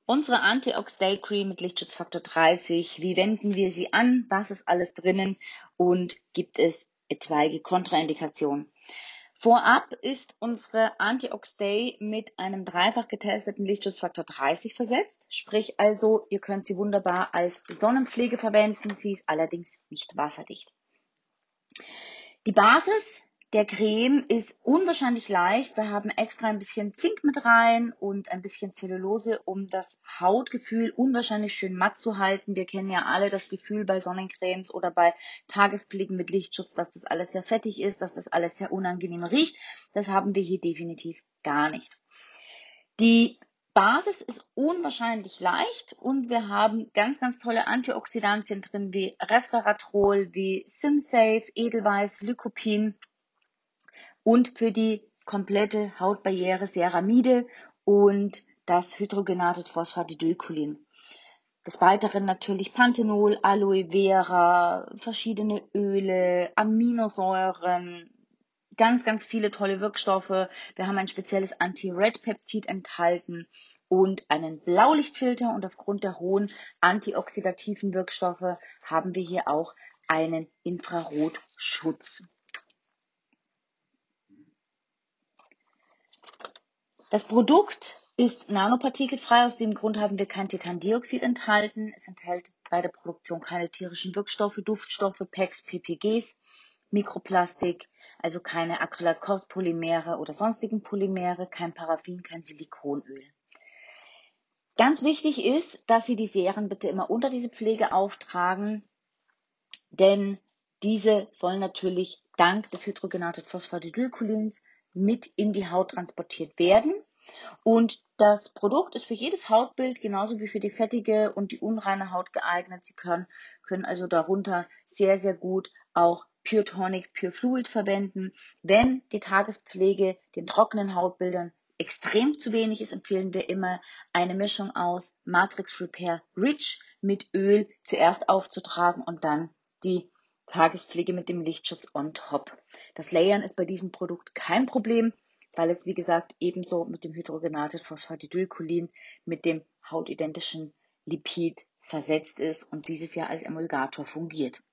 Unsere Antioxidant Cream mit Lichtschutzfaktor 30, wie wenden wir sie an, was ist alles drinnen und gibt es etwaige Kontraindikationen? Vorab ist unsere Antioxidant mit einem dreifach getesteten Lichtschutzfaktor 30 versetzt, sprich also, ihr könnt sie wunderbar als Sonnenpflege verwenden, sie ist allerdings nicht wasserdicht. Die Basis der Creme ist unwahrscheinlich leicht. Wir haben extra ein bisschen Zink mit rein und ein bisschen Zellulose, um das Hautgefühl unwahrscheinlich schön matt zu halten. Wir kennen ja alle das Gefühl bei Sonnencremes oder bei Tagespflegen mit Lichtschutz, dass das alles sehr fettig ist, dass das alles sehr unangenehm riecht. Das haben wir hier definitiv gar nicht. Die Basis ist unwahrscheinlich leicht und wir haben ganz, ganz tolle Antioxidantien drin, wie Resveratrol, wie SimSafe, Edelweiß, Lycopin und für die komplette Hautbarriere Ceramide und das hydrogenated Phosphatidylcholin. Des Weiteren natürlich Panthenol, Aloe Vera, verschiedene Öle, Aminosäuren, ganz, ganz viele tolle Wirkstoffe. Wir haben ein spezielles Anti-Red-Peptid enthalten und einen Blaulichtfilter und aufgrund der hohen antioxidativen Wirkstoffe haben wir hier auch einen Infrarotschutz. Das Produkt ist nanopartikelfrei, aus dem Grund haben wir kein Titandioxid enthalten. Es enthält bei der Produktion keine tierischen Wirkstoffe, Duftstoffe, PECs, PPGs, Mikroplastik, also keine Acrylacos-Polymere oder sonstigen Polymere, kein Paraffin, kein Silikonöl. Ganz wichtig ist, dass Sie die Serien bitte immer unter diese Pflege auftragen, denn diese sollen natürlich dank des hydrogenated Phosphatidylcholins mit in die Haut transportiert werden. Und das Produkt ist für jedes Hautbild genauso wie für die fettige und die unreine Haut geeignet. Sie können also darunter sehr, sehr gut auch Pure Tonic, Pure Fluid verwenden. Wenn die Tagespflege den trockenen Hautbildern extrem zu wenig ist, empfehlen wir immer eine Mischung aus Matrix Repair Rich mit Öl zuerst aufzutragen und dann die Tagespflege mit dem Lichtschutz on top. Das Layern ist bei diesem Produkt kein Problem, weil es, wie gesagt, ebenso mit dem hydrogenated Phosphatidylcholin mit dem hautidentischen Lipid versetzt ist und dieses ja als Emulgator fungiert.